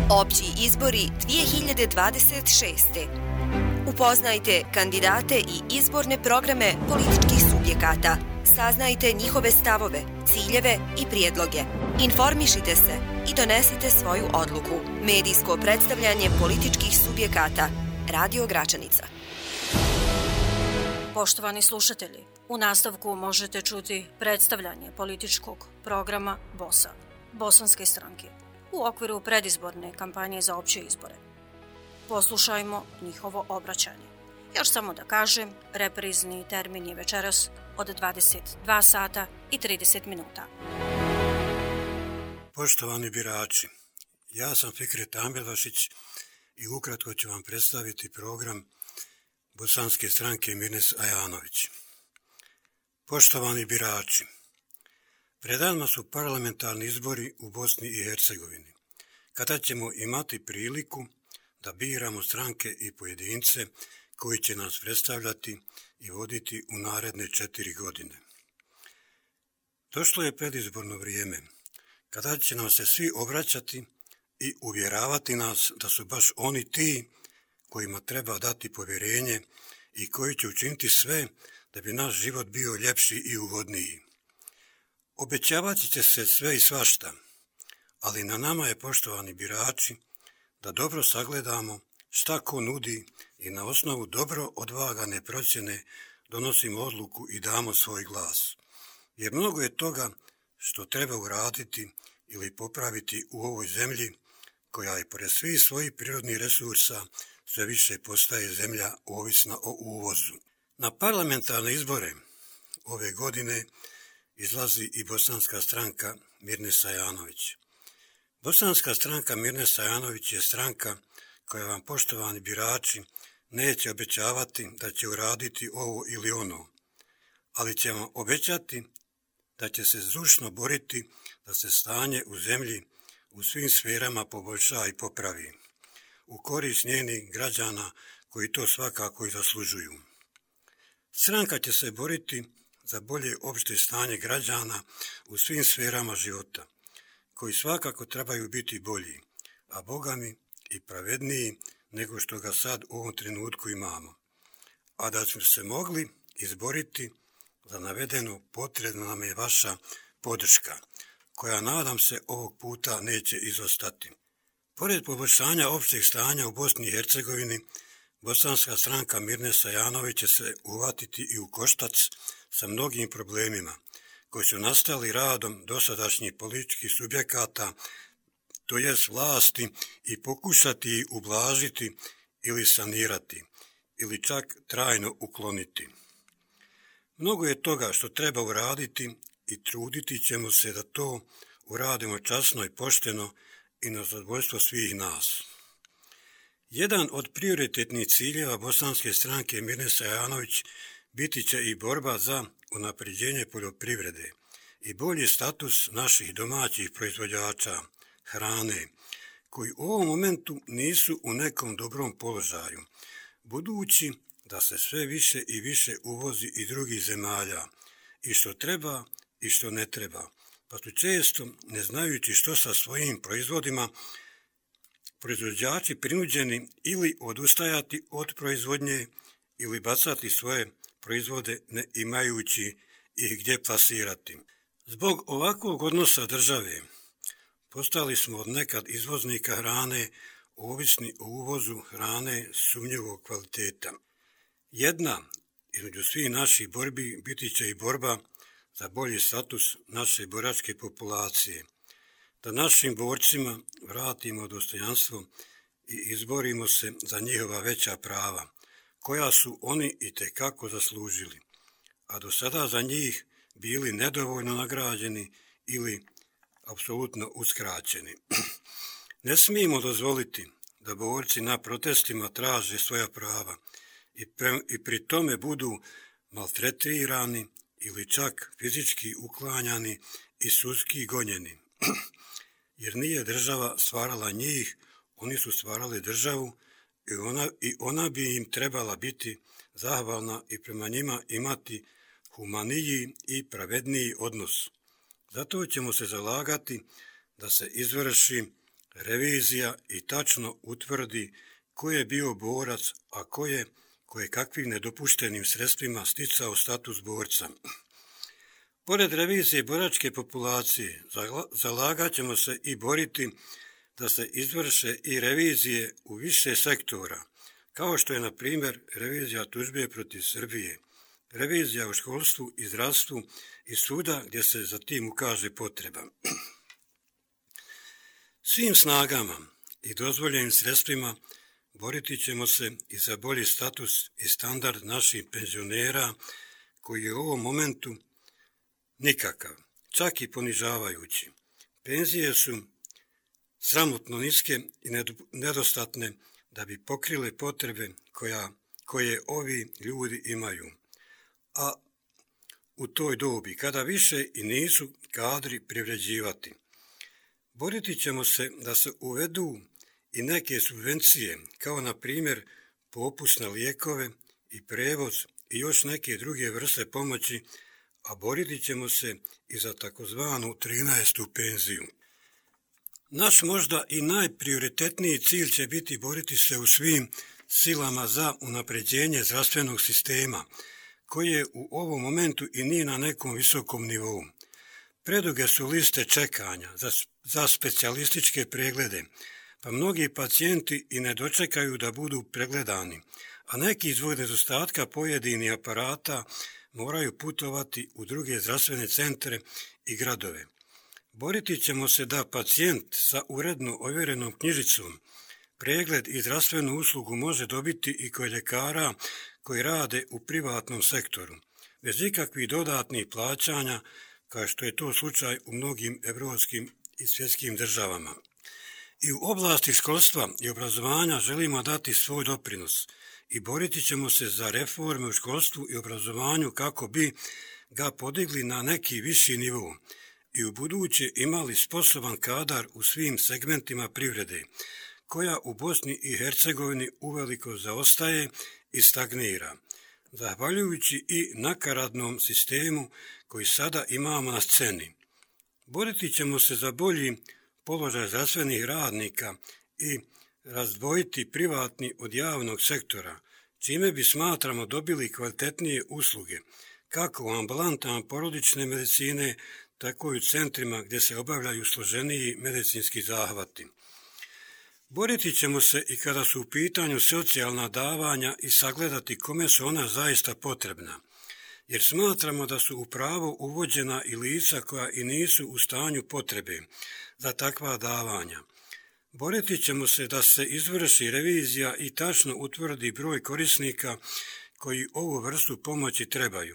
Opći izbori 2026. Upoznajte kandidate i izborne programe političkih subjekata. Saznajte njihove stavove, ciljeve i prijedloge. Informišite se i donesite svoju odluku. Medijsko predstavljanje političkih subjekata. Radio Gračanica. Poštovani slušatelji, u nastavku možete čuti predstavljanje političkog programa BOS-a, Bosanske stranke, u okviru predizborne kampanje za opće izbore. Poslušajmo njihovo obraćanje. Još samo da kažem, reprizni termin je večeras od 22 sata i 30 minuta. Poštovani birači, ja sam Fikret Ambelvašić i ukratko ću vam predstaviti program Bosanske stranke Mirnes Ajanović. Poštovani birači, pred nama su parlamentarni izbori u Bosni i Hercegovini, kada ćemo imati priliku da biramo stranke i pojedince koji će nas predstavljati i voditi u naredne 4 godine. Došlo je predizborno vrijeme, kada će nam se svi obraćati i uvjeravati nas da su baš oni ti kojima treba dati povjerenje i koji će učiniti sve da bi naš život bio ljepši i ugodniji. Obećavati će se sve i svašta, ali na nama je, poštovani birači, da dobro sagledamo šta ko nudi i na osnovu dobro odvagane procjene donosimo odluku i damo svoj glas. Jer mnogo je toga što treba uraditi ili popraviti u ovoj zemlji, koja je pored svih svojih prirodnih resursa sve više postaje zemlja ovisna o uvozu. Na parlamentarne izbore ove godine izlazi i Bosanska stranka Mirnes Ajanović. Bosanska stranka Mirnes Ajanović je stranka koja vam, poštovani birači, neće obećavati da će uraditi ovo ili ono, ali će vam obećati da će se zdušno boriti da se stanje u zemlji u svim sferama poboljša i popravi, u korist njenih građana koji to svakako i zaslužuju. Stranka će se boriti za bolje opšte stanje građana u svim sferama života, koji svakako trebaju biti bolji, a bogami i pravedniji nego što ga sad u ovom trenutku imamo. A da smo se mogli izboriti za navedeno, potrebna nam je vaša podrška, koja, nadam se, ovog puta neće izostati. Pored poboljšanja opšteg stanja u Bosni i Hercegovini, Bosanska stranka Mirnes Ajanović će se uvatiti i u koštac sa mnogim problemima koji su nastali radom dosadašnjih političkih subjekata, to jest vlasti, i pokušati ih ublažiti ili sanirati, ili čak trajno ukloniti. Mnogo je toga što treba uraditi i truditi ćemo se da to uradimo časno i pošteno i na zadovoljstvo svih nas. Jedan od prioritetnih ciljeva Bosanske stranke Mirnes Ajanović biti će i borba za unapređenje poljoprivrede i bolji status naših domaćih proizvođača hrane, koji u ovom momentu nisu u nekom dobrom položaju, budući da se sve više i više uvozi iz drugih zemalja, i što treba i što ne treba, pa su često, ne znajući što sa svojim proizvodima, proizvođači prinuđeni ili odustajati od proizvodnje ili bacati svoje proizvode ne imajući ih gdje plasirati. Zbog ovakvog odnosa države postali smo od nekad izvoznika hrane ovisni o uvozu hrane sumnjivog kvaliteta. Jedna između svih naših borbi biti će i borba za bolji status naše boračke populacije, da našim borcima vratimo dostojanstvo i izborimo se za njihova veća prava, koja su oni itekako zaslužili, a do sada za njih bili nedovoljno nagrađeni ili apsolutno uskraćeni. Ne smijemo dozvoliti da borci na protestima traže svoja prava i pri tome budu maltretirani ili čak fizički uklanjani i sudski gonjeni. Jer nije država stvarala njih, oni su stvarali državu i ona bi im trebala biti zahvalna i prema njima imati humaniji i pravedniji odnos. Zato ćemo se zalagati da se izvrši revizija i tačno utvrdi ko je bio borac, a ko je kakvim nedopuštenim sredstvima sticao status borca. Pored revizije boračke populacije, zalagat ćemo se i boriti da se izvrše i revizije u više sektora, kao što je, na primjer, revizija tužbe protiv Srbije, revizija u školstvu i zdravstvu i svuda gdje se za tim ukaže potreba. Svim snagama i dozvoljenim sredstvima boriti ćemo se i za bolji status i standard naših penzionera, koji je u ovom momentu nikakav, čak i ponižavajući. Penzije su sramotno niske i nedostatne da bi pokrile potrebe koje ovi ljudi imaju, a u toj dobi kada više i nisu kadri privređivati. Boriti ćemo se da se uvedu i neke subvencije, kao na primjer popust na lijekove i prevoz i još neke druge vrste pomoći, a boriti ćemo se i za takozvanu 13. penziju. Naš možda i najprioritetniji cilj će biti boriti se u svim silama za unapređenje zdravstvenog sistema, koji je u ovom momentu i nije na nekom visokom nivou. Preduge su liste čekanja za specijalističke preglede, pa mnogi pacijenti i ne dočekaju da budu pregledani, a neki zbog nedostatka pojedinih aparata moraju putovati u druge zdravstvene centre i gradove. Boriti ćemo se da pacijent sa uredno ovjerenom knjižicom pregled i zdravstvenu uslugu može dobiti i kod ljekara koji rade u privatnom sektoru, bez ikakvih dodatnih plaćanja, kao što je to slučaj u mnogim evropskim i svjetskim državama. I u oblasti školstva i obrazovanja želimo dati svoj doprinos i boriti ćemo se za reforme u školstvu i obrazovanju kako bi ga podigli na neki viši nivo i u buduće imali sposoban kadar u svim segmentima privrede, koja u Bosni i Hercegovini uveliko zaostaje i stagnira, zahvaljujući i nakaradnom sistemu koji sada imamo na sceni. Boriti ćemo se za bolji položaj zdravstvenih radnika i razdvojiti privatni od javnog sektora, čime bi, smatramo, dobili kvalitetnije usluge, kako u ambulantama porodične medicine, tako i u centrima gdje se obavljaju složeniji medicinski zahvati. Boriti ćemo se i kada su u pitanju socijalna davanja i sagledati kome su ona zaista potrebna, jer smatramo da su u pravo uvođena i lica koja i nisu u stanju potrebe za takva davanja. Boriti ćemo se da se izvrši revizija i tačno utvrdi broj korisnika koji ovu vrstu pomoći trebaju.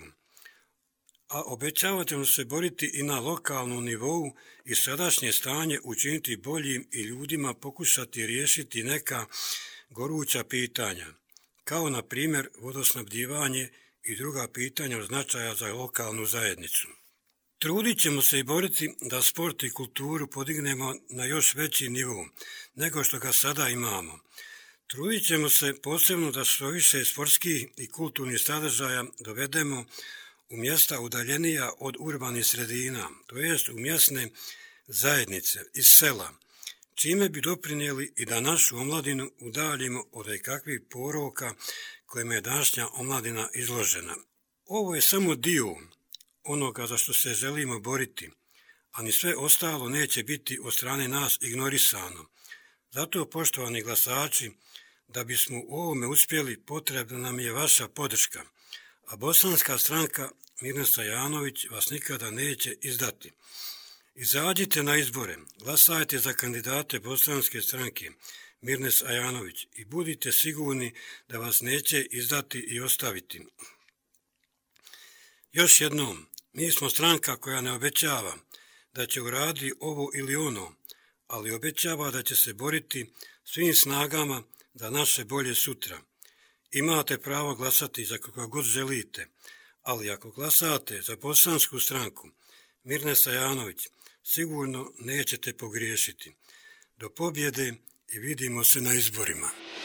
A obećavat ćemo se boriti i na lokalnom nivou i sadašnje stanje učiniti boljim i ljudima pokušati riješiti neka goruća pitanja, kao na primjer vodosnabdjivanje i druga pitanja od značaja za lokalnu zajednicu. Trudit ćemo se i boriti da sport i kulturu podignemo na još veći nivo nego što ga sada imamo. Trudit ćemo se posebno da što više sportskih i kulturnih sadržaja dovedemo u mjesta udaljenija od urbanih sredina, to jest u mjesne zajednice iz sela, čime bi doprinijeli i da našu omladinu udaljimo od kakvih poroka kojima je današnja omladina izložena. Ovo je samo dio onoga za što se želimo boriti, a ni sve ostalo neće biti od strane nas ignorisano. Zato, poštovani glasači, da bismo u ovome uspjeli, potrebna nam je vaša podrška, a Bosanska stranka Mirne Stojanović vas nikada neće izdati. Izađite na izbore, glasajte za kandidate Bosanske stranke Mirne Stojanović i budite sigurni da vas neće izdati i ostaviti. Još jednom, mi smo stranka koja ne obećava da će uraditi ovo ili ono, ali obećava da će se boriti svim snagama za naše bolje sutra. Imate pravo glasati za koga god želite, ali ako glasate za Bosansku stranku Mirne Stojanović, sigurno nećete pogriješiti. Do pobjede i vidimo se na izborima.